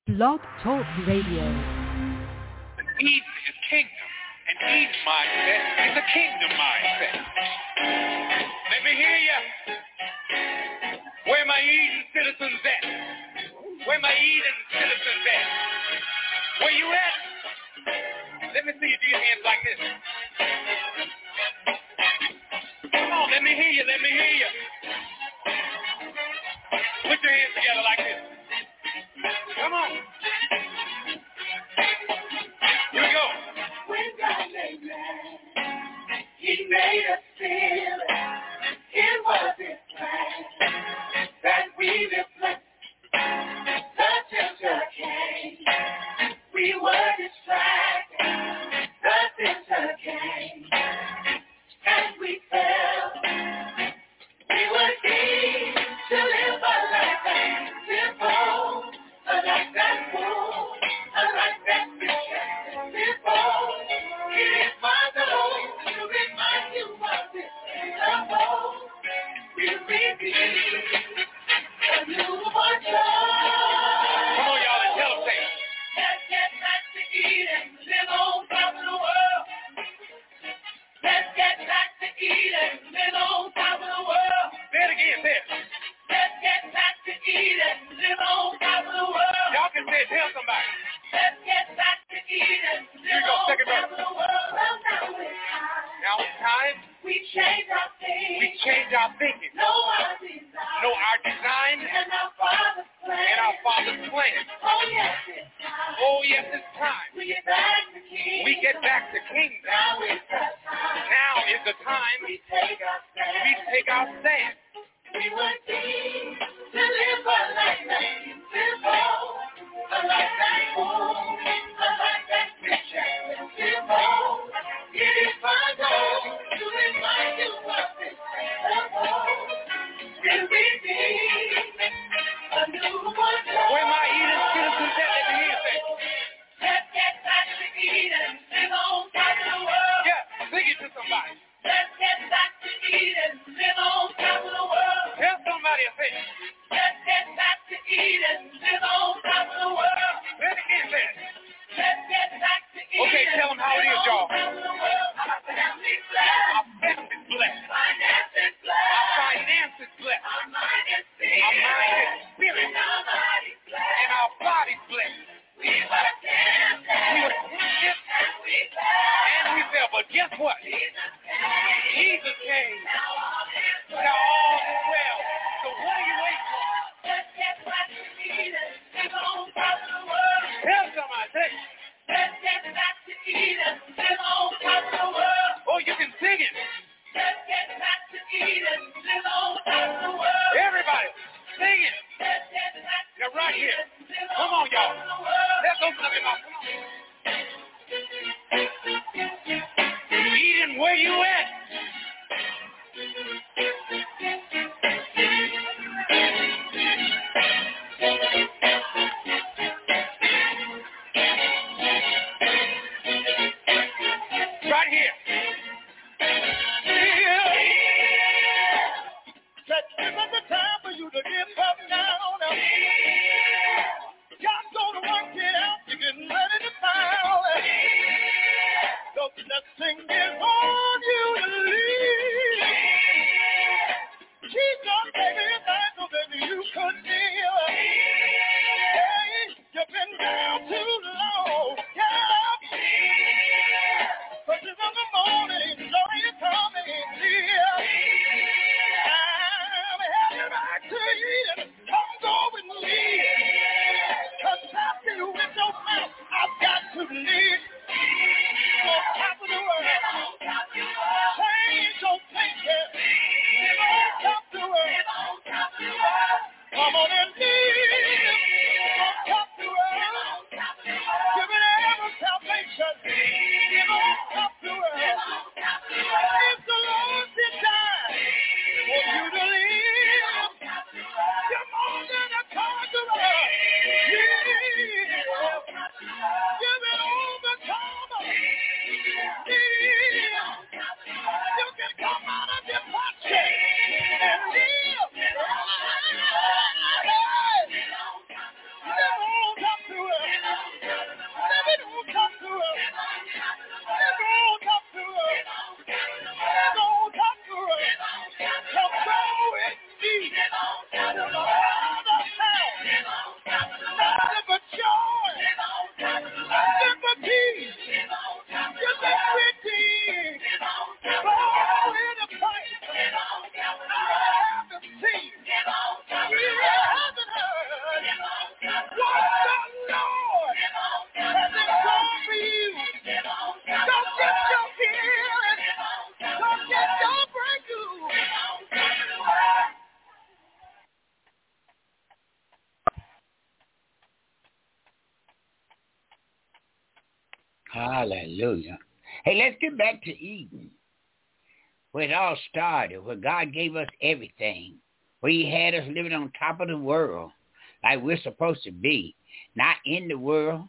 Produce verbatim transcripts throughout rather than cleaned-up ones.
Blog Talk Radio. Eden is kingdom, and Eden mindset is a kingdom mindset. Let me hear ya. Where my Eden citizens at? Where my Eden citizens at? Where you at? Let me see you do your hands like this. Come on, let me hear you, let me hear you. Put your hands together like this. Come on. Here we go. When God made man, He made us feel it. It was His plan that we reflect. The tempter came. We were distracted. The tempter came. And we fell. We were deemed to live a life that's simple, a life that's full, a life that's rejected simple. It is my goal to remind you of this principle. We repeat a newborn child. Come on, y'all, and tell them, say it. Let's get back to Eden, live on top of the world. Let's get back to Eden, live on top of the world. Say it again, say it. Let's get back to Eden, live on top of the world. Y'all can say it, tell somebody. Let's get back to Eden, Here we live go, on second top verse. of the world. Well, now it's time. Now it's time We change our thinking. we change our thinking. Know our design. Know our design And our Father's plan. and our Father's plan. Oh, yes, it's time. Oh, yes, it's time. We get back to King. We get back to kingdom. Now is the time. Now is the time We take our stand. we take our stand. We were deemed to live a life that's simple, a life that's full, a life that's rich and simple. It is my goal to remind you of this principle. Will we be a newborn child? Where my Eden citizens at? Let me hear you say. Let's get back to Eden, live on top of the world. Yeah, sing it to somebody. Let's get back to Eden, live on top of the world. Tell somebody and say it. Let's get back to Eden, live on top of the world. Say it again, say it. Let's get back to Eden. Okay, tell them how it is, y'all. Live on top of the world. Our family's blessed. Our family's blessed. Finances Our blessed. finances blessed. Our mind is Our mind spirit. is spirit. And our body's blessed. And our body's blessed. We were tempted. We were tempted And we fell. and we fell, but guess what? Jesus came. Jesus came. Now all is well. Now all is well. So what are you waiting for? Let's get back to Eden, live on top of the world. Tell somebody, say it. Let's get back to Eden, live on top of the world. Oh, you can sing it. Let's get back to Eden, live on top of the world. Everybody, sing it. Let's get back to Now right here. Eden, live Come on on, y'all. top of the world. Let's open up your mouth. Come on. Eden, where you at? Right here. That this is the time for you to give up now. God's gonna work it out. You're getting ready to foul. The blessing is on you to leave. Jesus gave you back so that you could live. Hey, you've been down too long. Get up. But in the morning, joy is coming near. I'm headed back to Eden. Come go with me. Cause after you with your mouth, I've got to leave. On top of the world. Change your thinking. Live on top of the world. Come on and live on top of the world. Give it ever salvation. Live on top of the world. It's the Lord's desire for you to live. You're more than a conqueror. Yeah. Give it overcomer. Yeah. You can come out of your pocket and live. Live on top of the world. Hallelujah. Hey, let's get back to Eden, where it all started, where God gave us everything, where he had us living on top of the world like we're supposed to be, not in the world.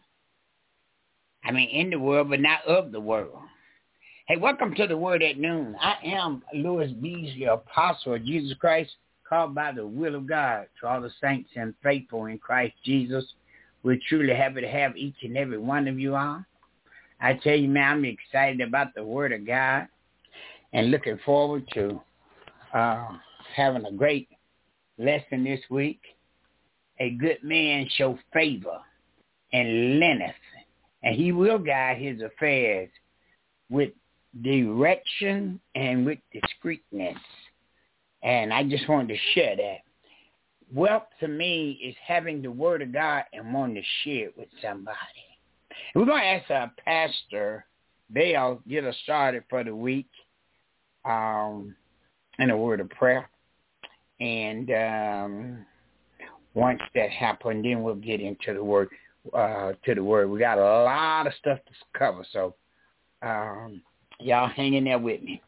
I mean, in the world, but not of the world. Hey, welcome to the Word at Noon. I am Louis Beasley, apostle of Jesus Christ, called by the will of God to all the saints and faithful in Christ Jesus. We're truly happy to have each and every one of you on. I tell you, man, I'm excited about the Word of God and looking forward to uh, having a great lesson this week. A good man show favor and leniency, and he will guide his affairs with direction and with discreetness. And I just wanted to share that. Wealth to me is having the Word of God and wanting to share it with somebody. We're going to ask our pastor, Bell, get us started for the week um, in a word of prayer. And um, once that happens, then we'll get into the word. Uh, to the word. We got a lot of stuff to cover, so um, y'all hang in there with me.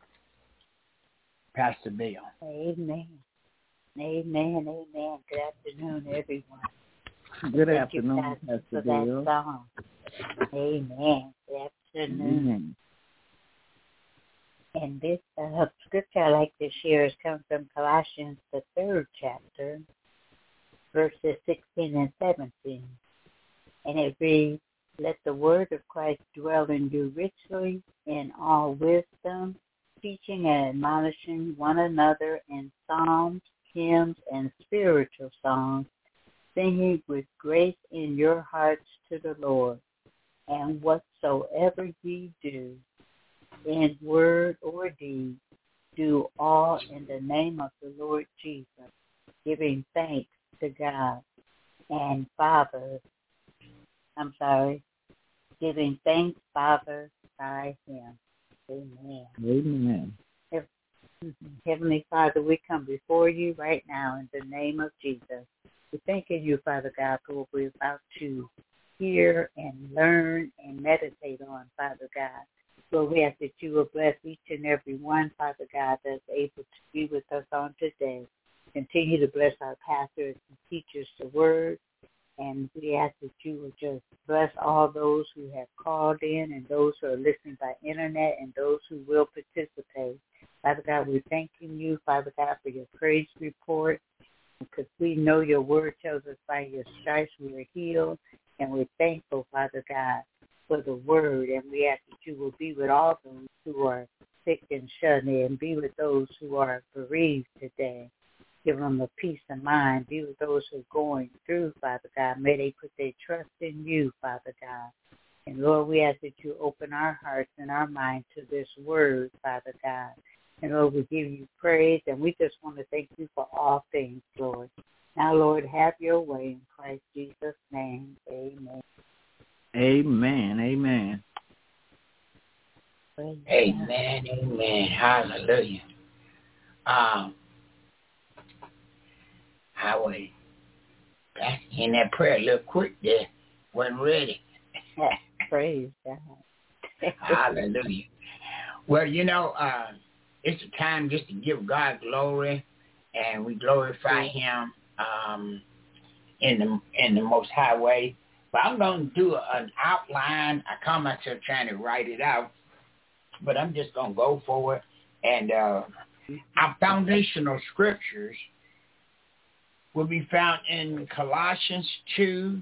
Pastor Bell. Amen. Amen. Amen. Good afternoon, everyone. Good Thank afternoon, you, Pastor, Pastor for Bell. that song. Amen. Good afternoon. Amen. And this uh, scripture I like to share is comes from Colossians, the third chapter, verses sixteen and seventeen. And it reads, "Let the word of Christ dwell in you richly in all wisdom, teaching and admonishing one another in psalms, hymns, and spiritual songs, singing with grace in your hearts to the Lord. And whatsoever ye do, in word or deed, do all in the name of the Lord Jesus, giving thanks to God and Father. I'm sorry, giving thanks, Father, by him." Amen. Amen. Heavenly Father, we come before you right now in the name of Jesus. We thank you, Father God, for what we're about to hear and learn and meditate on, Father God. Lord, we ask that you will bless each and every one, Father God, that's able to be with us on today. Continue to bless our pastors and teachers the word. And we ask that you will just bless all those who have called in and those who are listening by internet and those who will participate. Father God, we're thanking you, Father God, for your praise report, because we know your word tells us by your stripes we are healed. And we're thankful, Father God, for the word. And we ask that you will be with all those who are sick and shut in, be with those who are bereaved today. Give them a peace of mind. Be with those who are going through, Father God. May they put their trust in you, Father God. And Lord, we ask that you open our hearts and our minds to this word, Father God. And Lord, we give you praise, and we just want to thank you for all things, Lord. Now, Lord, have your way in Christ Jesus' name. Amen. Amen. Amen. Amen. Amen. Hallelujah. Um, Highway. That's in that prayer a little quick there. Wasn't ready. Praise God. Hallelujah. Well, you know, uh, it's a time just to give God glory, and we glorify him um, in the in the most high way. But I'm going to do an outline. I call myself trying to write it out, but I'm just going to go for it. And uh, our foundational scriptures will be found in Colossians two,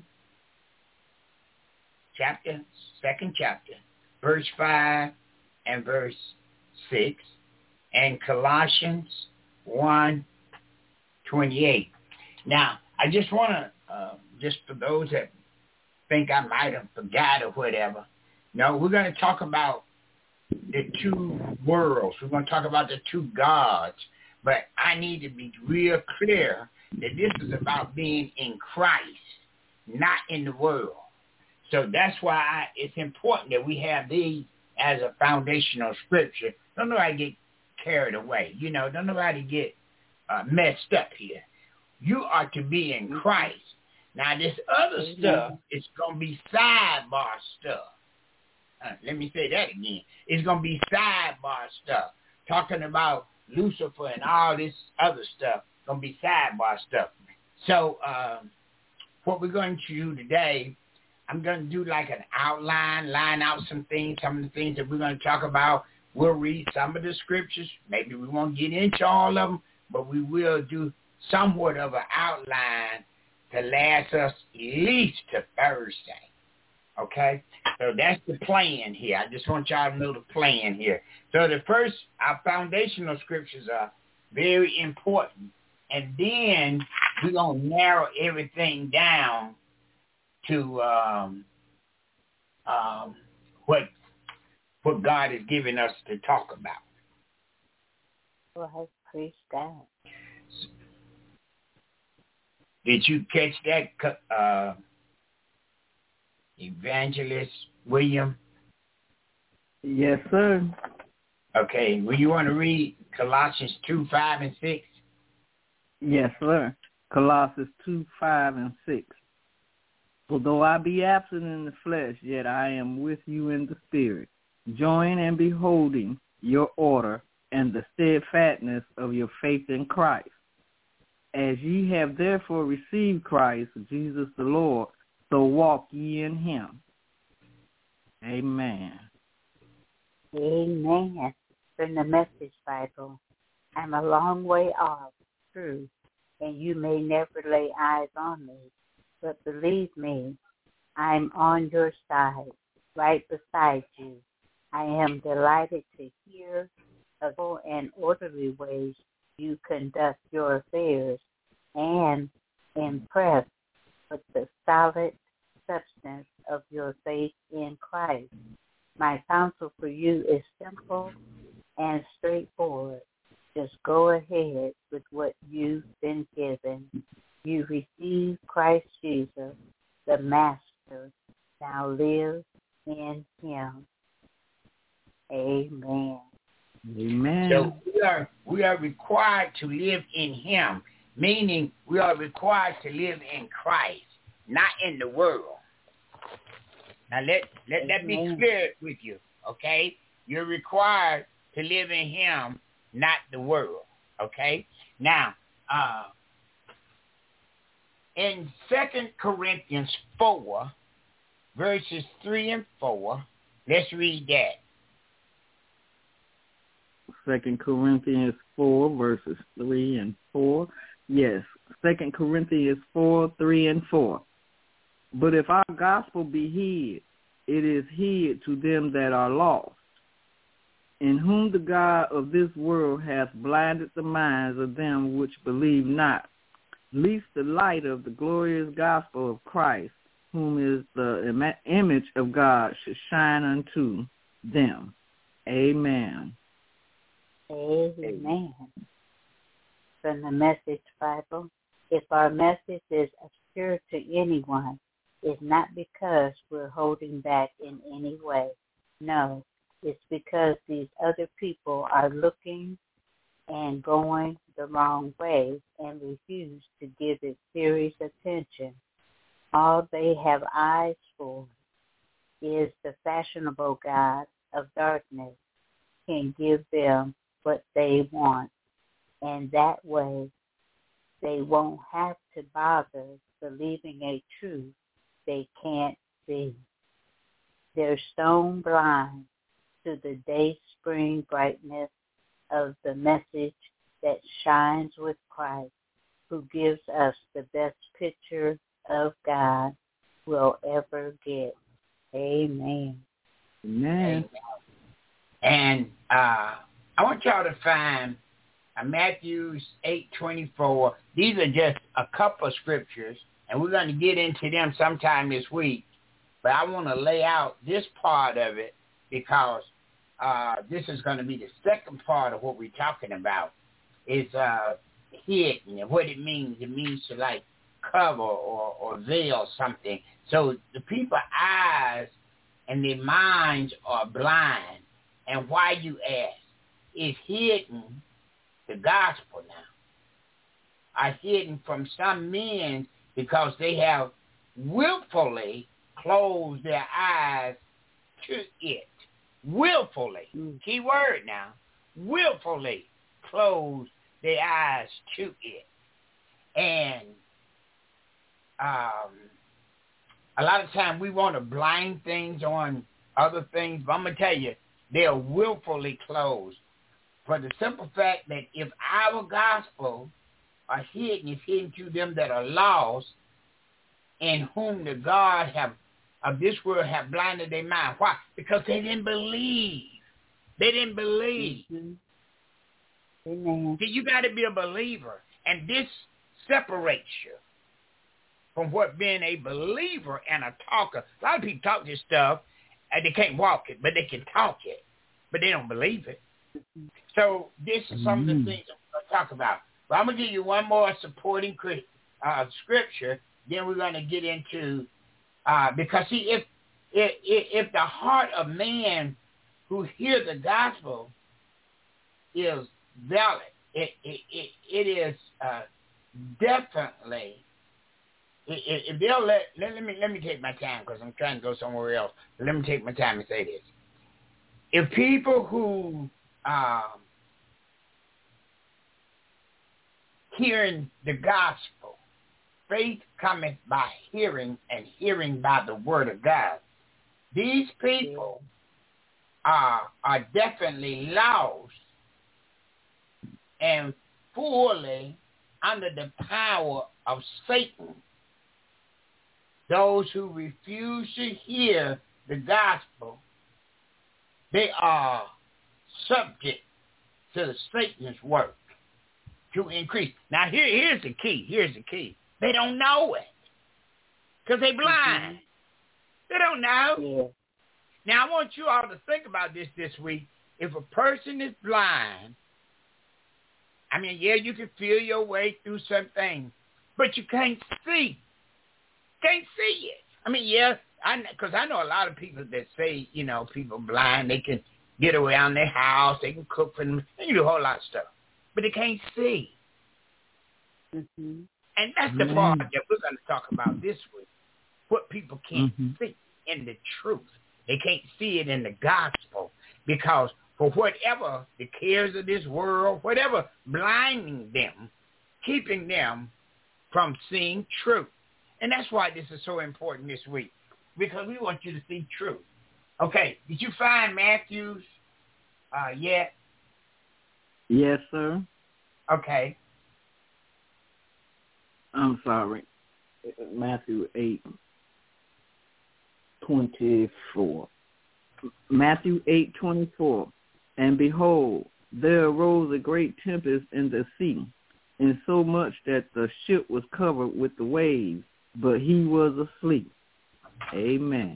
chapter, second chapter, verse five and verse six, and Colossians one, twenty-eight. Now, I just want to, uh, just for those that think I might have forgot or whatever, no, we're going to talk about the two worlds. We're going to talk about the two gods. But I need to be real clear that this is about being in Christ, not in the world. So that's why it's important that we have these as a foundational scripture. Don't nobody get carried away. You know, don't nobody get uh, messed up here. You are to be in Christ. Now, this other stuff is going to be sidebar stuff. uh, let me say that again. It's going to be sidebar stuff, talking about Lucifer and all this other stuff. Going to be sidebar stuff. So um, what we're going to do today, I'm going to do like an outline, line out some things, some of the things that we're going to talk about. We'll read some of the scriptures. Maybe we won't get into all of them, but we will do somewhat of an outline to last us at least to Thursday. Okay? So that's the plan here. I just want y'all to know the plan here. So the first, our foundational scriptures are very important. And then we're going to narrow everything down to um, um, what what God has given us to talk about. Well, I praise God. Did you catch that, uh, Evangelist William? Yes, sir. Okay. Will you want to read Colossians two, five, and six? Yes, sir. Colossians two, five, and six. For though I be absent in the flesh, yet I am with you in the spirit, join and beholding your order and the steadfastness of your faith in Christ. As ye have therefore received Christ, Jesus the Lord, so walk ye in him. Amen. Amen. From the Message Bible, I'm a long way off, true, and you may never lay eyes on me, but believe me, I'm on your side, right beside you. I am delighted to hear of full and orderly ways you conduct your affairs, and impressed with the solid substance of your faith in Christ. My counsel for you is simple and straightforward. Just go ahead with what you've been given. You received Christ Jesus, the Master. Now live in him. Amen. Amen. So we are we are required to live in him, meaning we are required to live in Christ, not in the world. Now let let that be clear with you, okay? You're required to live in him, not the world, okay? Now, uh, in Second Corinthians four, verses three and four, let's read that. Second Corinthians four, verses three and four. Yes, Second Corinthians four, three and four. But if our gospel be hid, it is hid to them that are lost, in whom the God of this world hath blinded the minds of them which believe not, lest the light of the glorious gospel of Christ, whom is the im- image of God, should shine unto them. Amen. Amen. From the Message Bible, if our message is obscure to anyone, it's not because we're holding back in any way. No, it's because these other people are looking and going the wrong way and refuse to give it serious attention. All they have eyes for is the fashionable God of darkness can give them what they want, and that way they won't have to bother believing a truth they can't see. They're stone blind to the day spring brightness of the message that shines with Christ, who gives us the best picture of God we'll ever get. Amen. Amen. And uh, I want y'all to find uh, Matthew eight twenty-four. These are just a couple of scriptures, and we're going to get into them sometime this week. But I want to lay out this part of it because uh, this is going to be the second part of what we're talking about. Is uh, hidden and what it means. It means to like cover or, or veil something. So the people's eyes and their minds are blind. And why, you ask? Is hidden the gospel now? Are hidden from some men because they have willfully closed their eyes to it, willfully, Mm. key word now, willfully close their eyes to it. And um, a lot of times we want to blind things on other things, but I'm going to tell you, they're willfully closed. For the simple fact that if our gospel are hidden, it's hidden to them that are lost, in whom the God have of this world have blinded their mind. Why? Because they didn't believe. They didn't believe. Mm-hmm. Amen. See, you got to be a believer, and this separates you from what being a believer and a talker. A lot of people talk this stuff, and they can't walk it, but they can talk it, but they don't believe it. Mm-hmm. So this is some Mm-hmm. of the things I'm going to talk about. But I'm going to give you one more supporting uh, scripture. Then we're going to get into, uh, because see, if, if if the heart of man who hear the gospel is valid, it it it, it is uh, definitely. If they'll let, let let me let me take my time because I'm trying to go somewhere else. But let me take my time and say this: if people who um, hearing the gospel, faith cometh by hearing, and hearing by the word of God. These people are are definitely lost and fully under the power of Satan. Those who refuse to hear the gospel, they are subject to Satan's work to increase. Now, here, here's the key. Here's the key. They don't know it because they're blind. Mm-hmm. They don't know. Yeah. Now, I want you all to think about this this week. If a person is blind, I mean, yeah, you can feel your way through some things, but you can't see. Can't see it. I mean, yeah, I because I know a lot of people that say, you know, people blind, they can get around their house, they can cook for them, they can do a whole lot of stuff, but they can't see. Mm-hmm. And that's the part that we're going to talk about this week, what people can't mm-hmm. see in the truth. They can't see it in the gospel because for whatever the cares of this world, whatever blinding them, keeping them from seeing truth. And that's why this is so important this week, because we want you to see truth. Okay, did you find Matthew's uh, yet? Yes, sir. Okay. I'm sorry. Matthew eight twenty-four. Matthew eight twenty-four. And behold, there arose a great tempest in the sea, and so much that the ship was covered with the waves, but he was asleep. Amen.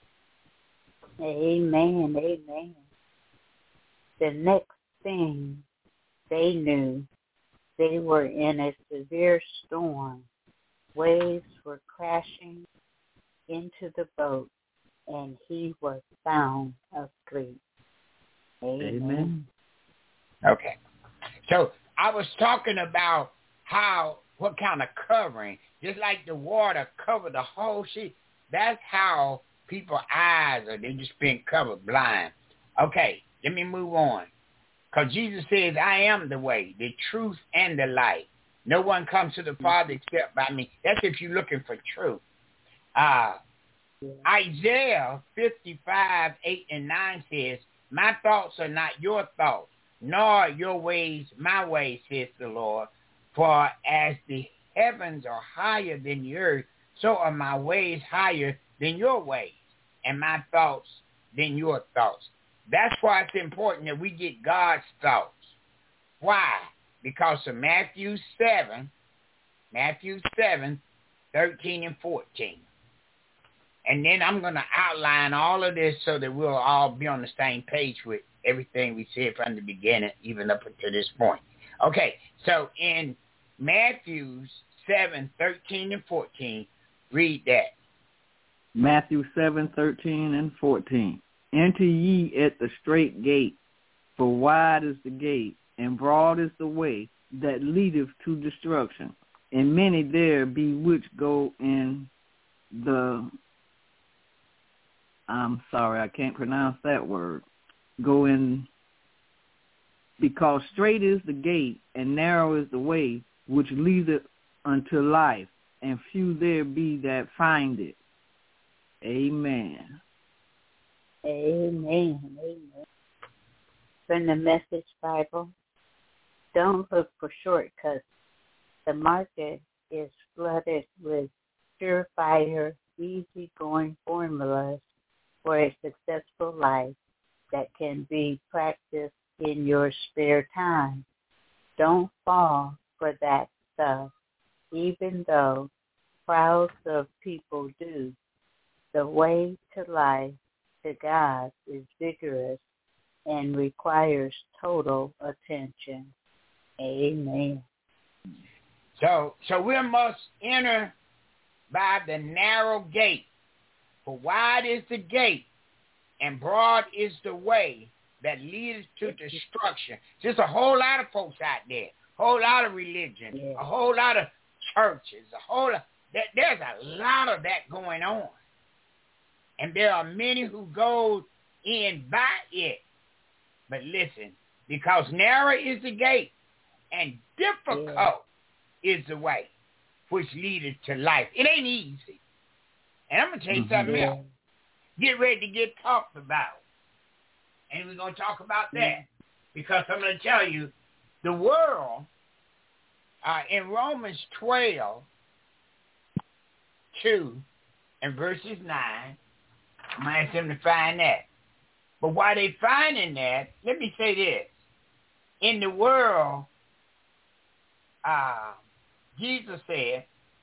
Amen. Amen. The next thing they knew, they were in a severe storm. Waves were crashing into the boat, and he was sound asleep. Amen. Amen. Okay. So I was talking about how, what kind of covering, just like the water covered the whole sheet, that's how people's eyes are, they just being covered blind. Okay, let me move on. Because Jesus says, I am the way, the truth, and the light. No one comes to the Father except by me. That's if you're looking for truth. Uh, Isaiah fifty-five, eight and nine says, my thoughts are not your thoughts, nor your ways my ways, says the Lord. For as the heavens are higher than the earth, so are my ways higher than your ways, and my thoughts than your thoughts. That's why it's important that we get God's thoughts. Why? Because of Matthew seven, Matthew seven, thirteen and fourteen. And then I'm going to outline all of this so that we'll all be on the same page with everything we said from the beginning, even up until this point. Okay, so in Matthew seven, thirteen and fourteen, read that. Matthew seven, thirteen and fourteen. Enter ye at the strait gate, for wide is the gate, and broad is the way that leadeth to destruction, and many there be which go in the I'm sorry, I can't pronounce that word. Go in, because straight is the gate and narrow is the way which leadeth unto life, and few there be that find it. Amen. Amen. Amen. From the Message Bible, don't look for shortcuts. The market is flooded with surefire, easy-going formulas for a successful life that can be practiced in your spare time. Don't fall for that stuff, even though crowds of people do. The way to life to God is vigorous and requires total attention. Amen. So, so we must enter by the narrow gate. For wide is the gate, and broad is the way that leads to destruction. There's a whole lot of folks out there, a whole lot of religion, yeah. a whole lot of churches, a whole lot. There's a lot of that going on. And there are many who go in by it. But listen, because narrow is the gate and difficult yeah. is the way which leadeth to life. It ain't easy. And I'm going to tell you mm-hmm. something else. Get ready to get talked about. And we're going to talk about that. Yeah. Because I'm going to tell you, the world, uh, in Romans twelve, two, and verses nine, I'm going to ask them to find that. But while they finding that, let me say this. In the world, uh, Jesus said,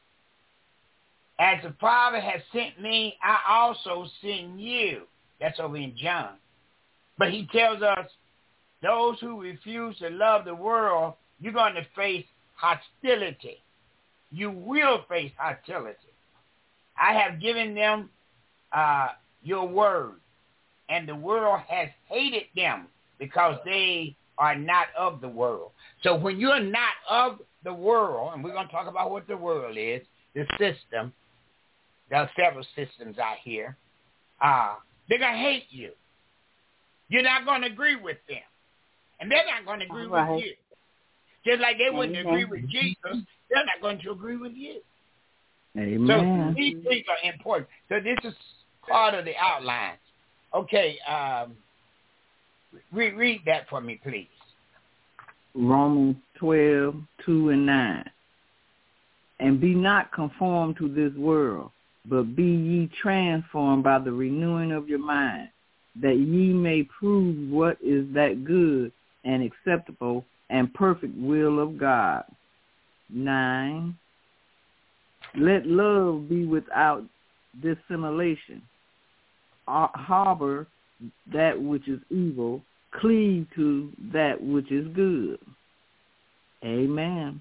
as the Father has sent me, I also send you. That's over in John. But he tells us, those who refuse to love the world, you're going to face hostility. You will face hostility. I have given them uh, your word, and the world has hated them because they are not of the world. So when you're not of the world, and we're going to talk about what the world is, the system, there are several systems out here, uh, they're going to hate you. You're not going to agree with them. And they're not going to agree right. with you. Just like they wouldn't Amen. agree with Jesus, they're not going to agree with you. Amen. So these things are important. So this is part of the outline. Okay, um, re- read that for me, please. Romans twelve, two and nine. And be not conformed to this world, but be ye transformed by the renewing of your mind, that ye may prove what is that good and acceptable and perfect will of God. Nine. Let love be without dissimulation. Harbor that which is evil, cleave to that which is good. Amen.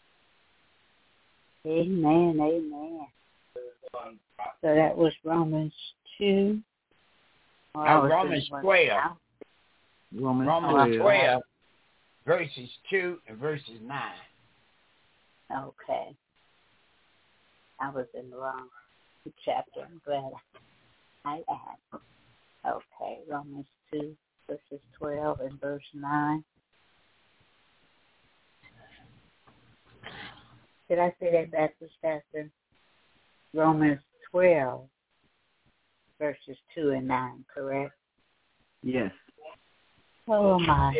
Amen, amen. So that was Romans two. Now, Romans twelve. Romans, Romans twelve. twelve, verses two and verses nine. Okay. I was in the wrong chapter. I'm glad I asked. Okay, Romans two, verses twelve and verse nine. Did I say that backwards, Pastor? Romans twelve, verses two and nine, correct? Yes. Oh, my.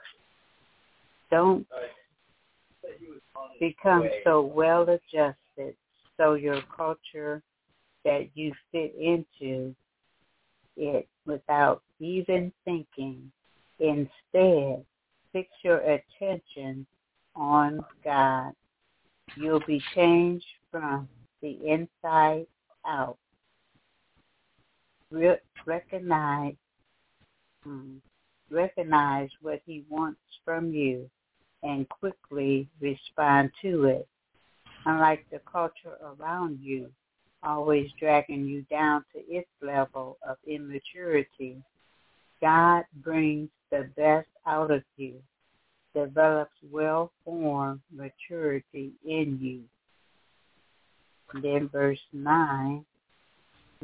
Don't become so well adjusted so your culture that you fit into it without even thinking. Instead, fix your attention on God. You'll be changed from the inside out. Re- recognize, hmm, recognize what he wants from you and quickly respond to it. Unlike the culture around you, always dragging you down to its level of immaturity, God brings the best out of you, develops well-formed maturity in you. And then verse nine,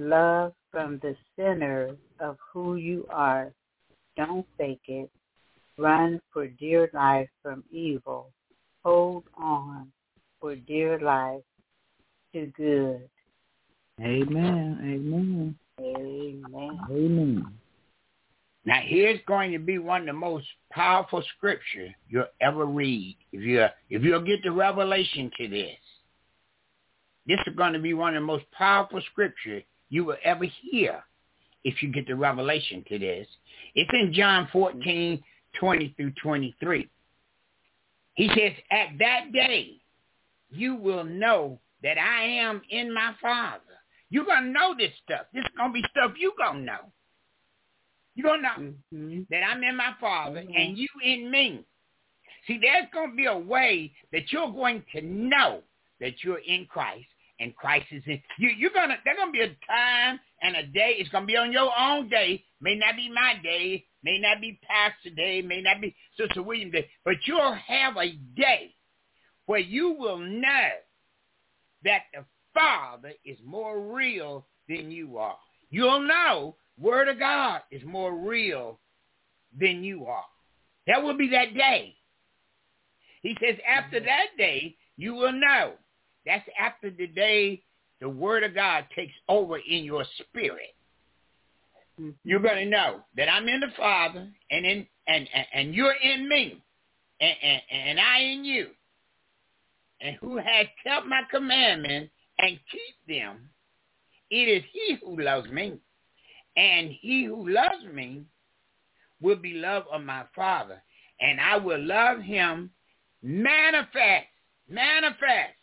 love from the center of who you are. Don't fake it. Run for dear life from evil. Hold on for dear life to good. Amen. Amen. Amen. Amen. Now, here's going to be one of the most powerful scriptures you'll ever read. If you if you'll get the revelation to this, this is going to be one of the most powerful scriptures you will ever hear. If you get the revelation to this, it's in John fourteen, twenty through twenty-three. He says, "At that day, you will know that I am in my Father." You're gonna know this stuff. This is gonna be stuff you gonna know. You're going to know mm-hmm. that I'm in my Father mm-hmm. and you in me. See, there's going to be a way that you're going to know that you're in Christ and Christ is in you. You're going to, there's going to be a time and a day. It's going to be on your own day. May not be my day. May not be Pastor Day. May not be Sister William Day. But you'll have a day where you will know that the Father is more real than you are. You'll know Word of God is more real than you are. That will be that day. He says after that day, you will know. That's after the day the Word of God takes over in your spirit. Mm-hmm. You're going to know that I'm in the Father and in and, and, and you're in me and, and, and I in you. And who has kept my commandments and keep them, it is he who loves me. And he who loves me will be loved of my Father. And I will love him manifest. Manifest.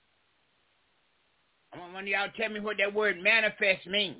I want one of y'all to tell me what that word manifest means.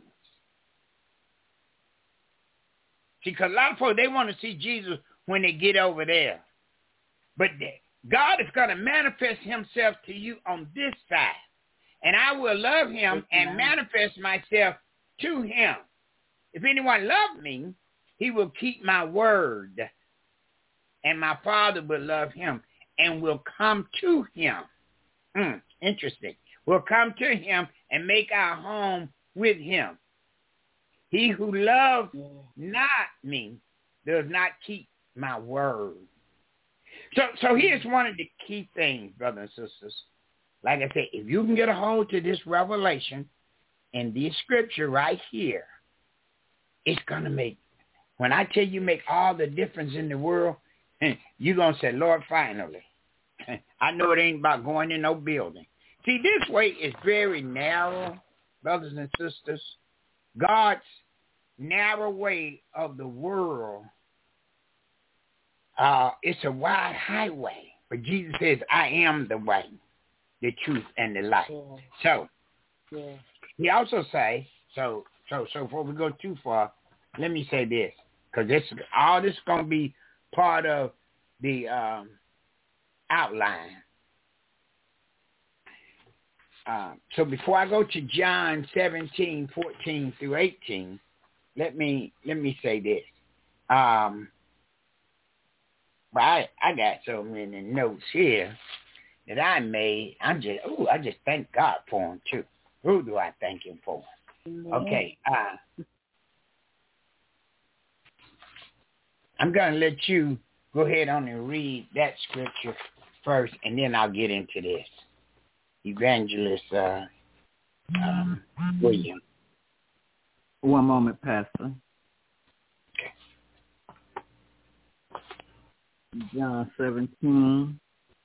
See, because a lot of folks, they want to see Jesus when they get over there. But God is going to manifest himself to you on this side. And I will love him and manifest myself to him. If anyone loves me, he will keep my word, and my Father will love him and will come to him. Mm, interesting. We'll come to him and make our home with him. He who loves not me does not keep my word. So, so here's one of the key things, brothers and sisters. Like I said, if you can get a hold to this revelation and this scripture right here, it's going to make, when I tell you make all the difference in the world, you're going to say, Lord, finally. I know it ain't about going in no building. See, this way is very narrow, brothers and sisters. God's narrow way of the world, uh, it's a wide highway. But Jesus says, I am the way, the truth, and the life. Yeah. So, yeah. He also say, so, so, so before we go too far, let me say this, because this all this is going to be part of the um, outline. Uh, so before I go to John seventeen, fourteen through eighteen, let me let me say this. Um, but I I got so many notes here that I made. I'm just oh I just thank God for them too. Who do I thank him for? Okay. Uh, I'm going to let you go ahead on and read that scripture first, and then I'll get into this. Evangelist uh, um, William. One moment, Pastor. Okay. John seventeen.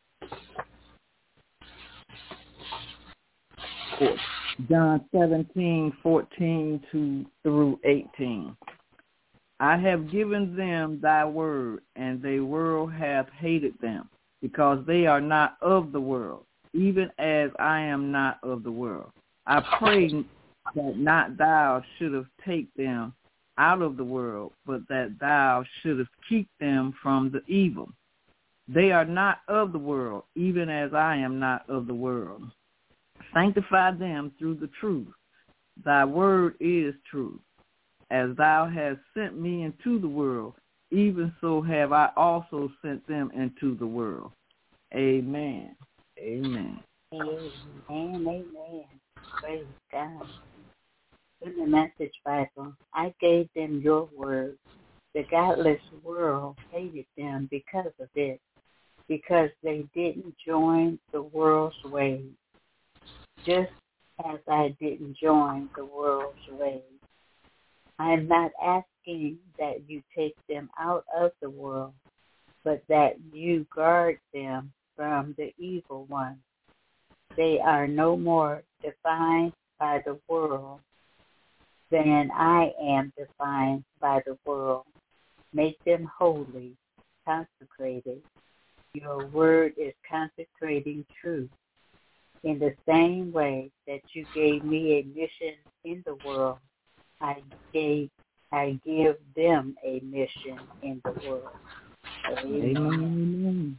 John seventeen, fourteen to through eighteen. I have given them thy word, and the world hath hated them, because they are not of the world, even as I am not of the world. I pray that not thou shouldest take them out of the world, but that thou shouldest keep them from the evil. They are not of the world, even as I am not of the world. Sanctify them through the truth. Thy word is truth. As thou hast sent me into the world, even so have I also sent them into the world. Amen. Amen. Amen. Amen. Praise God. in the Message Bible, I gave them your word. The godless world hated them because of it, because they didn't join the world's ways, just as I didn't join the world's ways. I am not asking that you take them out of the world, but that you guard them from the evil one. They are no more defined by the world than I am defined by the world. Make them holy, consecrated. Your word is consecrating truth. In the same way that you gave me a mission in the world, I gave, I give them a mission in the world. Amen. Amen.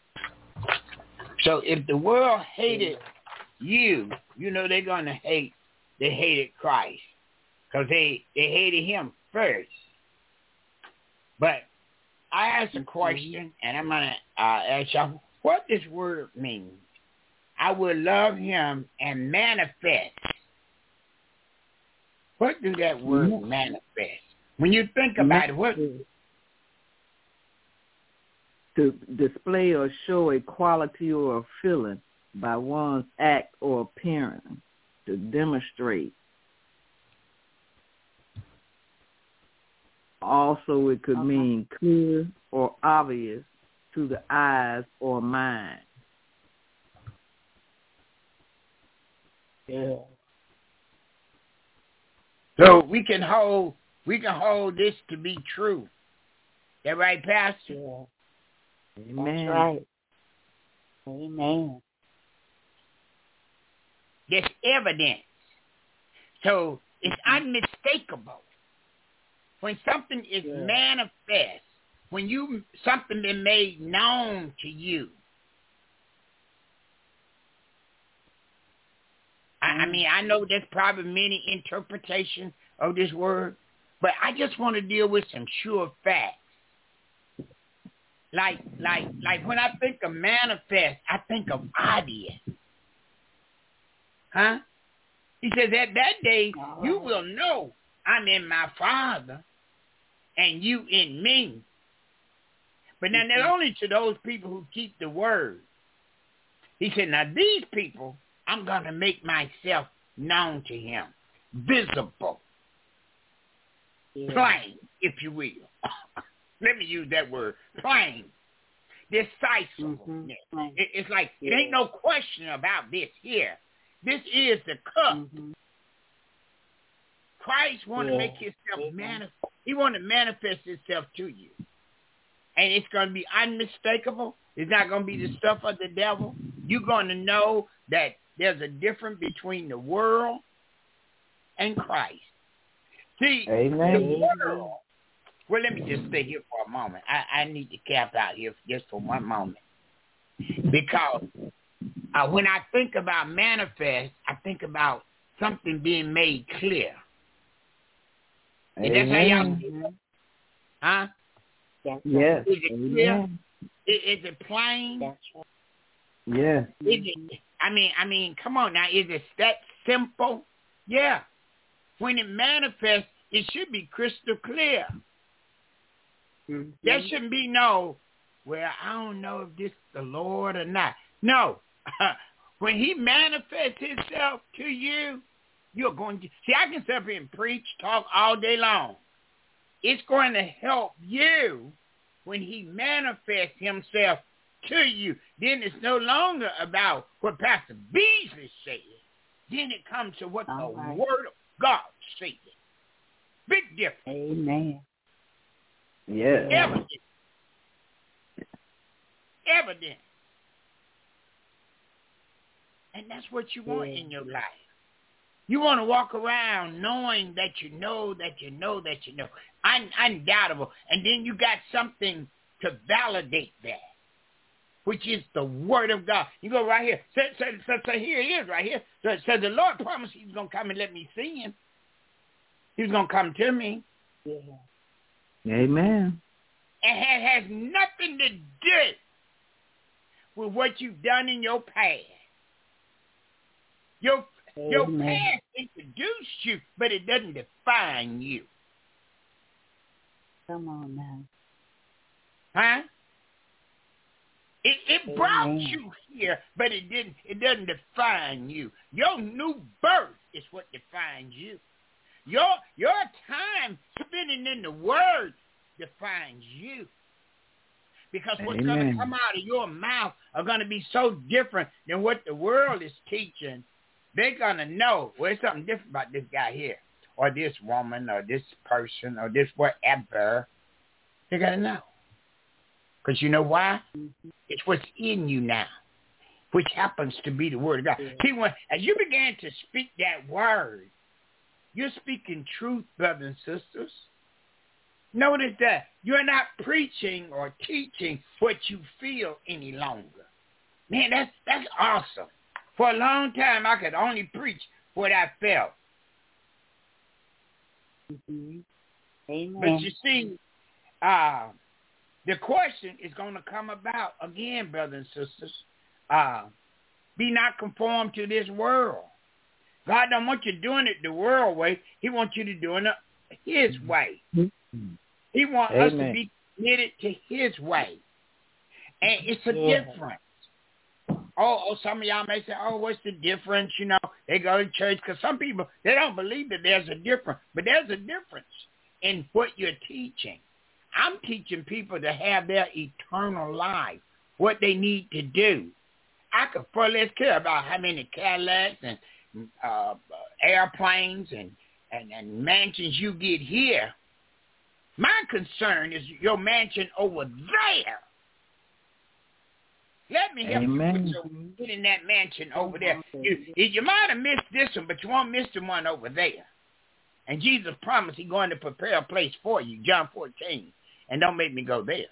So if the world hated you, you know they're going to hate, they hated Christ because they, they hated him first. But I asked a question, and I'm going to uh, ask y'all, what this word means? I will love him and manifest. What does that word mm-hmm. manifest? When you think about it, what? To display or show a quality or a feeling by one's act or appearance, to demonstrate. Also, it could okay. mean clear or obvious to the eyes or mind. Yeah. So we can hold we can hold this to be true. That right, Pastor? Yeah. Amen. That's right. Amen. There's evidence. So it's unmistakable. When something is yeah. manifest, when you something been made known to you. I, I mean, I know there's probably many interpretations of this word, but I just want to deal with some sure facts. Like, like, like when I think of manifest, I think of obvious. Huh? He says, at that day, you will know I'm in my Father and you in me. But now, not only to those people who keep the word, he said, now these people, I'm going to make myself known to him, visible, yeah. plain, if you will. Let me use that word, plain, decisive. Mm-hmm. It, it's like, yeah. there ain't no question about this here. This is the cup. Mm-hmm. Christ want to yeah. make himself manifest. He want to manifest himself to you. And it's going to be unmistakable. It's not going to be the stuff of the devil. You're going to know that there's a difference between the world and Christ. See, Amen. the world. Well, let me just stay here for a moment. I, I need to cap out here just for one moment. Because uh, when I think about manifest, I think about something being made clear. Is that how y'all see it? Huh? Yes. Is it clear? Is, is it plain? That's right. Yeah. Is it, I mean, I mean, come on now. Is it that simple? Yeah. When it manifests, it should be crystal clear. Mm-hmm. There shouldn't be no, well, I don't know if this is the Lord or not. No. When he manifests himself to you, you're going to, see, I can sit up here and preach, talk all day long. It's going to help you when he manifests himself to you. Then it's no longer about what Pastor Beasley said. Then it comes to what all the right. Word of God said. Big difference. Amen. Yeah. Evidence. Evidence. And that's what you want yeah. in your life. You want to walk around knowing that you know, that you know, that you know. Un- undoubtable. And then you got something to validate that, which is the Word of God. You go right here. So, so, so, so here it is right here. So, so the Lord promised he was going to come and let me see him. He was going to come to me. Yeah. Amen. And it has nothing to do with what you've done in your past. Your Amen. Your past introduced you, but it doesn't define you. Come on now. Huh? It, it brought Amen. you here, but it didn't. It doesn't define you. Your new birth is what defines you. Your your time spending in the Word defines you. Because what's going to Amen. come out of your mouth are going to be so different than what the world is teaching. They're going to know, well, there's something different about this guy here, or this woman, or this person, or this whatever. They're going to know. Because you know why? Mm-hmm. It's what's in you now, which happens to be the Word of God. Yeah. See, when, as you began to speak that Word, you're speaking truth, brothers and sisters. Notice that you're not preaching or teaching what you feel any longer. Man, that's that's awesome. For a long time, I could only preach what I felt. Mm-hmm. Amen. But you see, uh, the question is going to come about again, brothers and sisters. Uh, be not conformed to this world. God don't want you doing it the world way. He wants you to do it His way. Mm-hmm. He wants Amen. Us to be committed to His way. And it's a yeah. difference. Oh, oh, some of y'all may say, oh, what's the difference? You know, they go to church because some people, they don't believe that there's a difference. But there's a difference in what you're teaching. I'm teaching people to have their eternal life, what they need to do. I could far less care about how many Cadillacs and uh, airplanes and, and, and mansions you get here. My concern is your mansion over there. Let me help Amen. You with your, getting that mansion over there. You, you might have missed this one, but you won't miss the one over there. And Jesus promised He's going to prepare a place for you, John fourteen. And don't make me go there.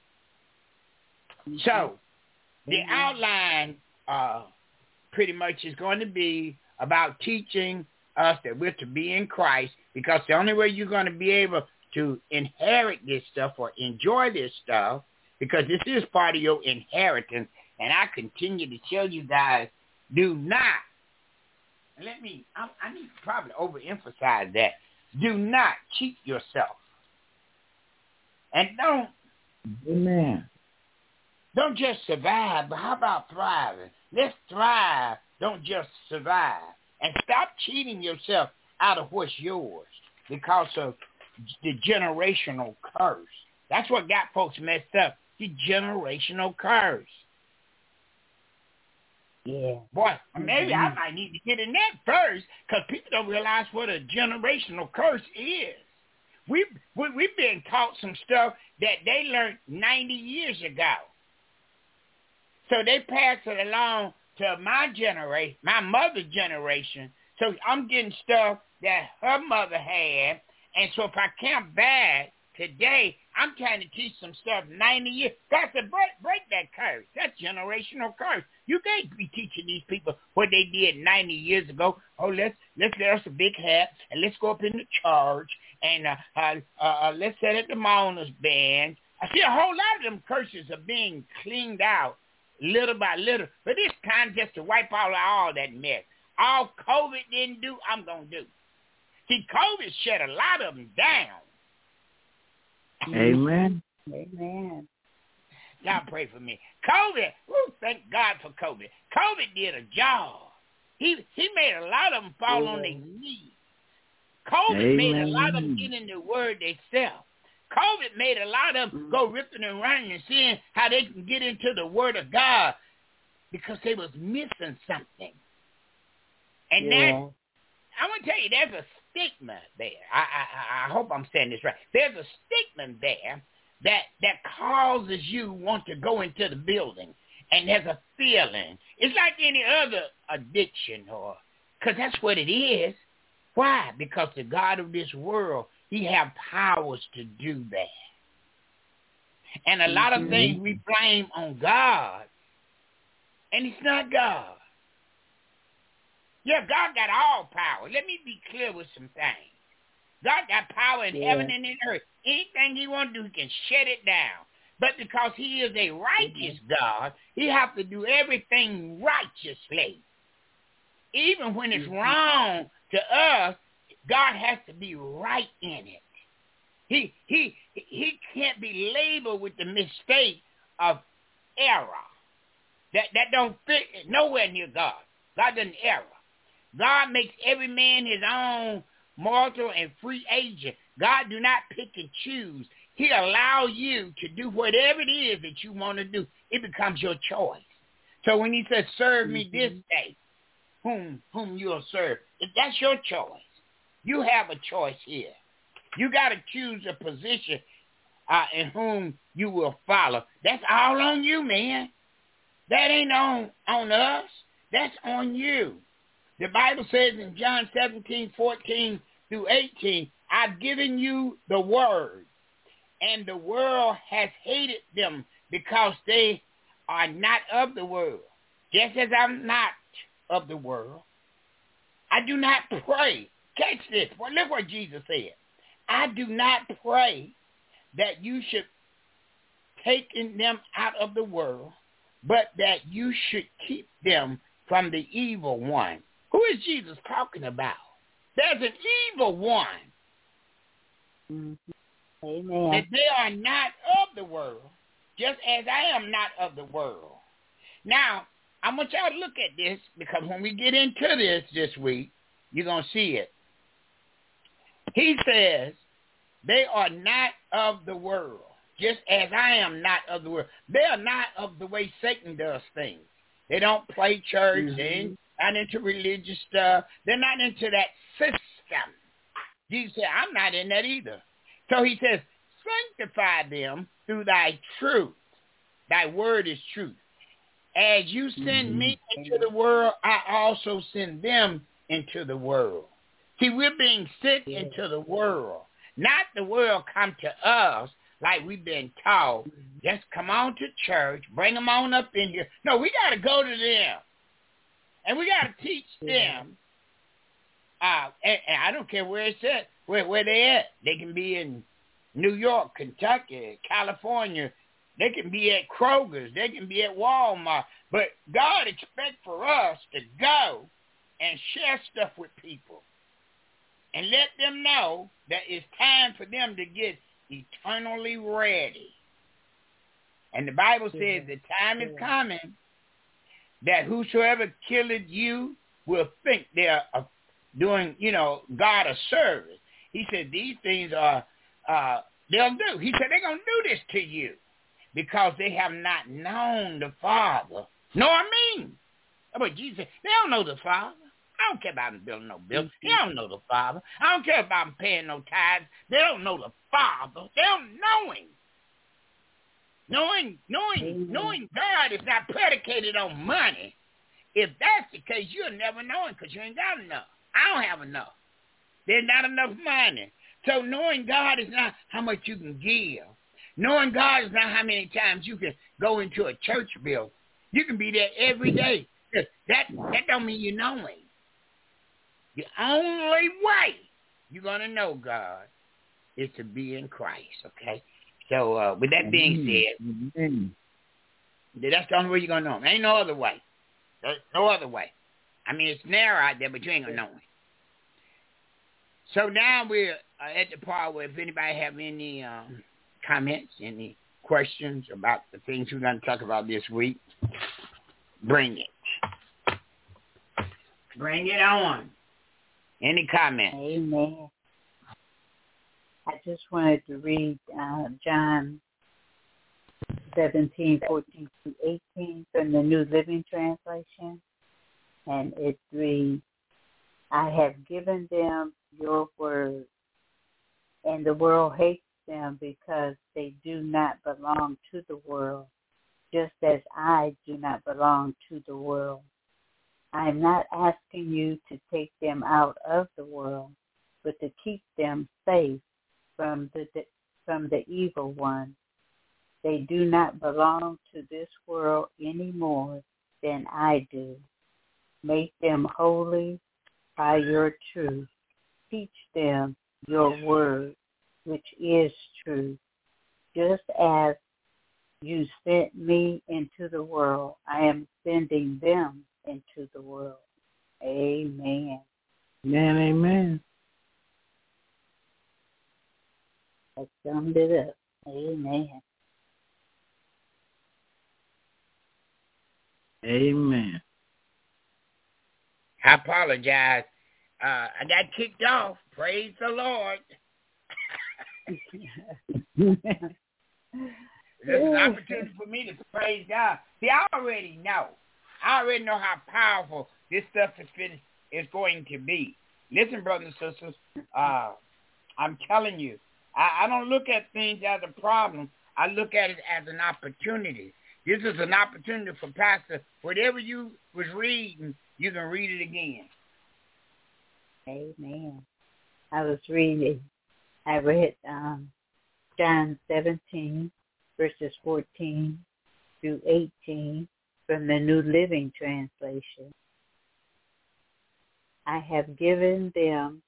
So the outline uh, pretty much is going to be about teaching us that we're to be in Christ, because the only way you're going to be able to inherit this stuff or enjoy this stuff, because this is part of your inheritance. And I continue to tell you guys, do not, and let me, I, I need to probably overemphasize that, do not cheat yourself. And don't, Amen. Don't just survive, but how about thriving? Let's thrive, don't just survive. And stop cheating yourself out of what's yours because of the generational curse. That's what got folks messed up, the generational curse. Yeah. Boy, maybe mm-hmm. I might need to get in that first, because people don't realize what a generational curse is. We've, we, we've been taught some stuff that they learned ninety years ago. So they pass it along to my generation, my mother's generation. So I'm getting stuff that her mother had. And so if I come back today, I'm trying to teach some stuff ninety years. That's a break, break that curse. That's generational curse. You can't be teaching these people what they did ninety years ago. Oh, let's let's let us a big hat and let's go up in the church and uh, uh, uh, let's sit at the mourners band. I see a whole lot of them curses are being cleaned out little by little. But this time just to wipe out all that mess. All COVID didn't do, I'm going to do. See, COVID shut a lot of them down. Amen. Amen. Y'all pray for me. COVID, woo, thank God for COVID. COVID did a job. He he made a lot of them fall Amen. On their knees. COVID Amen. Made a lot of them get in the Word themselves. COVID made a lot of them go ripping and running and seeing how they can get into the Word of God because they was missing something. And yeah. that, I want to tell you, there's a stigma there. I, I I hope I'm saying this right. There's a stigma there that that causes you want to go into the building, and there's a feeling. It's like any other addiction, or because that's what it is. Why? Because the God of this world, He have powers to do that. And a lot of things we blame on God, and it's not God. Yeah, God got all power. Let me be clear with some things. God got power in yeah. heaven and in earth. Anything He want to do, He can shut it down. But because He is a righteous mm-hmm. God, He have to do everything righteously. even when it's Mm-hmm. wrong to us, God has to be right in it. He he he can't be labeled with the mistake of error. That that don't fit nowhere near God. God doesn't error. God makes every man his own mortal and free agent. God do not pick and choose. He allow you to do whatever it is that you want to do. It becomes your choice. So when he says, serve me Mm-hmm. this day, whom whom you'll serve, that's your choice. You have a choice here. You got to choose a position uh, in whom you will follow. That's all on you, man. That ain't on, on us. That's on you. The Bible says in John seventeen, fourteen through eighteen, I've given you the word, and the world has hated them because they are not of the world, just as I'm not of the world. I do not pray. Catch this. Well, look what Jesus said. I do not pray that you should take them out of the world, but that you should keep them from the evil one. Who is Jesus talking about? There's an evil one. Mm-hmm. Amen. That they are not of the world, just as I am not of the world. Now, I want y'all to look at this, because when we get into this this week, you're going to see it. He says, they are not of the world, just as I am not of the world. They are not of the way Satan does things. They don't play church. Mm-hmm. They're not into religious stuff. They're not into that system. Jesus said, I'm not in that either. So he says, sanctify them through thy truth. Thy word is truth. As you send Mm-hmm. me into the world, I also send them into the world. See, we're being sent Yeah. into the world. Not the world come to us like we've been taught. Just come on to church, bring them on up in here. No, we got to go to them. And we got to teach Yeah. them. Uh, and, and I don't care where it's at, where, where they at. They can be in New York, Kentucky, California. They can be at Kroger's. They can be at Walmart. But God expects for us to go and share stuff with people and let them know that it's time for them to get eternally ready. And the Bible says Yeah. the time is Yeah. coming that whosoever killeth you will think they're uh, doing, you know, God a service. He said these things are, uh, they'll do. He said they're going to do this to you because they have not known the Father. Nor me. But Jesus said, they don't know the Father. I don't care about them building no building. They don't know the Father. I don't care about them paying no tithes. They don't know the Father. They don't know him. Knowing, knowing, Amen. knowing God is not predicated on money. If that's the case, you'll never know him because you ain't got enough. I don't have enough. There's not enough money. So knowing God is not how much you can give. Knowing God is not how many times you can go into a church building. You can be there every day. That that don't mean you know him. The only way you're going to know God is to be in Christ, okay? So uh, with that being said, Mm-hmm. that's the only way you're going to know him. Ain't no other way. There's no other way. I mean, it's narrow out there, but you ain't going to know him. So now we're uh, at the part where if anybody have any um, comments, any questions about the things we're going to talk about this week, bring it. Bring it on. Any comments? Amen. I just wanted to read uh, John seventeen, fourteen through eighteen from the New Living Translation. And it reads, I have given them your word, and the world hates them because they do not belong to the world, just as I do not belong to the world. I am not asking you to take them out of the world, but to keep them safe from the from the evil one. They do not belong to this world any more than I do. Make them holy by your truth. Teach them your word, which is truth. Just as you sent me into the world, I am sending them into the world. Amen. Amen, amen. That summed it up. Amen. Amen. I apologize. Uh, I got kicked off. Praise the Lord. This is an opportunity for me to praise God. See, I already know. I already know how powerful this stuff is, is going to be. Listen, brothers and sisters, uh, I'm telling you, I, I don't look at things as a problem. I look at it as an opportunity. This is an opportunity for Pastor. Whatever you was reading, you can read it again. Amen. I was reading. I read um, John seventeen, verses fourteen through eighteen from the New Living Translation. I have given them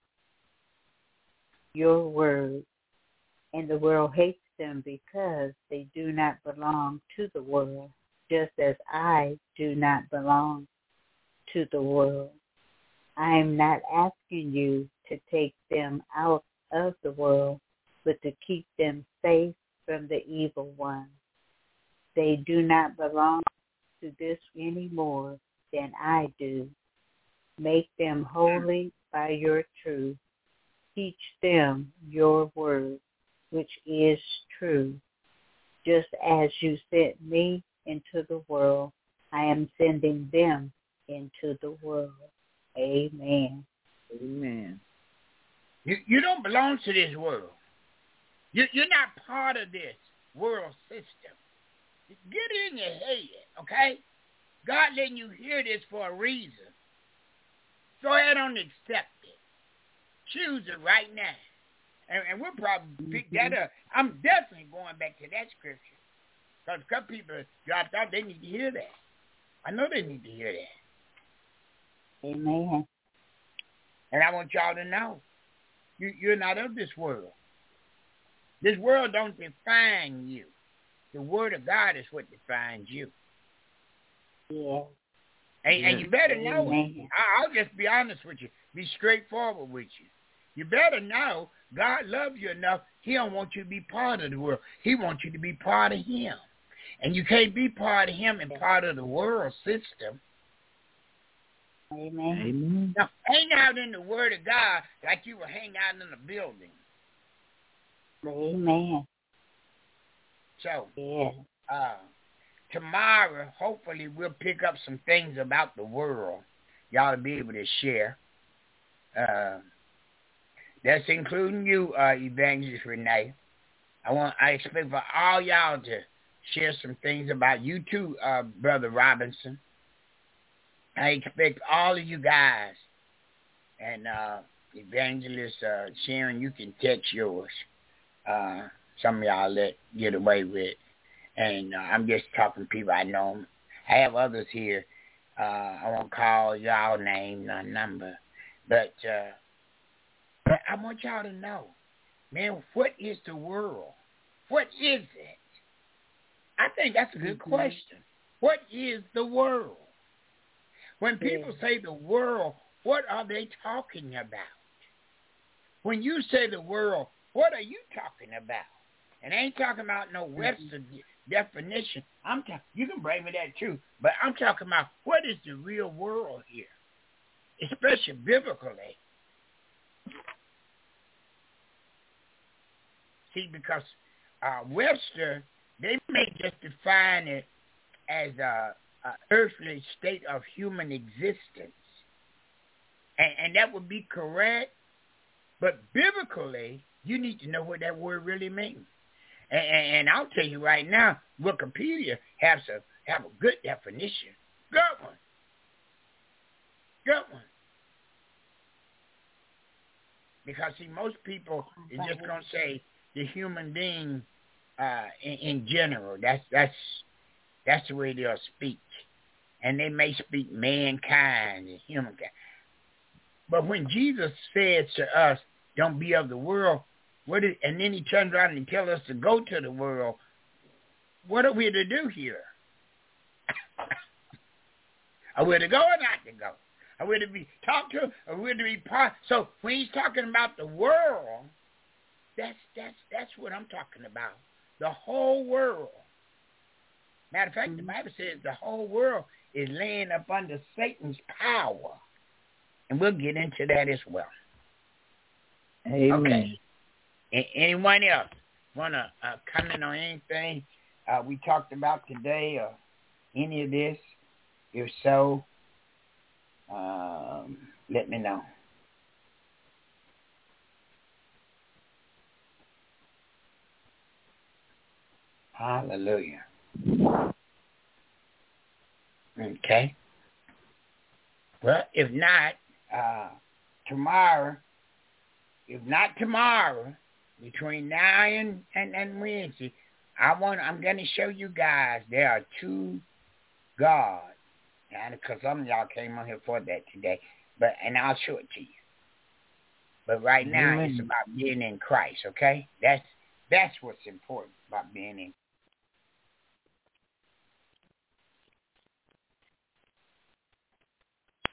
your word, and the world hates them because they do not belong to the world, just as I do not belong to the world. I am not asking you to take them out of the world, but to keep them safe from the evil one. They do not belong to this any more than I do. Make them holy by your truth. Teach them your word, which is true. Just as you sent me into the world, I am sending them into the world. Amen. Amen. You you don't belong to this world. You, you're not part of this world system. Get it in your head, okay? God letting you hear this for a reason. Go ahead and accept it. Choose it right now. And, and we'll probably pick that up. I'm definitely going back to that scripture. Because a couple people dropped out, they need to hear that. I know they need to hear that. Amen. And I want y'all to know, you, you're not of this world. This world don't define you. The word of God is what defines you. Yeah. And, and you better know Amen. it. I, I'll just be honest with you. Be straightforward with you. You better know God loves you enough. He don't want you to be part of the world. He wants you to be part of him. And you can't be part of him and part of the world system. Amen. Amen. Now, hang out in the word of God like you would hang out in a building. Amen. So, Yeah. uh, tomorrow, hopefully, we'll pick up some things about the world y'all will be able to share. Uh, that's including you, uh, Evangelist Renee. I want, I expect for all y'all to share some things about you too, uh, Brother Robinson. I expect all of you guys, and uh, Evangelist uh, Sharon, you can text yours. Uh, some of y'all let get away with. And uh, I'm just talking to people I know. I have others here. Uh, I won't call y'all name, no number. But, uh, but I want y'all to know, man, what is the world? What is it? I think that's a good mm-hmm. question. What is the world? When people yeah. say the world, what are they talking about? When you say the world, what are you talking about? And I ain't talking about no Webster mm-hmm. definition. I'm ta- you can bring me that too, but I'm talking about what is the real world here, especially biblically. See, because uh, Webster, they may just define it as a, a earthly state of human existence, and, and that would be correct. But biblically, you need to know what that word really means. And, and I'll tell you right now, Wikipedia has a have a good definition. Good one. Good one. Because, see, most people is just going to say the human being uh, in, in general. That's that's that's the way they'll speak. And they may speak mankind and humankind. But when Jesus says to us, don't be of the world, What is, and then he turns around and tells us to go to the world. What are we to do here? Are we to go or not to go? or we're to be talked to, or we're to be part. So when he's talking about the world, that's that's that's what I'm talking about. The whole world. Matter of fact, the Bible says the whole world is laying up under Satan's power. And we'll get into that as well. Amen. Okay. A- anyone else want to uh, comment on anything uh, we talked about today or any of this? If so, um, let me know. Hallelujah. Okay. Well, if not, uh, tomorrow, if not tomorrow, between now and, and, and Wednesday, I want, I'm going to show you guys there are two gods. And because some of y'all came on here for that today, but and I'll show it to you. But right now, Amen. It's about being in Christ, okay? That's that's what's important about being in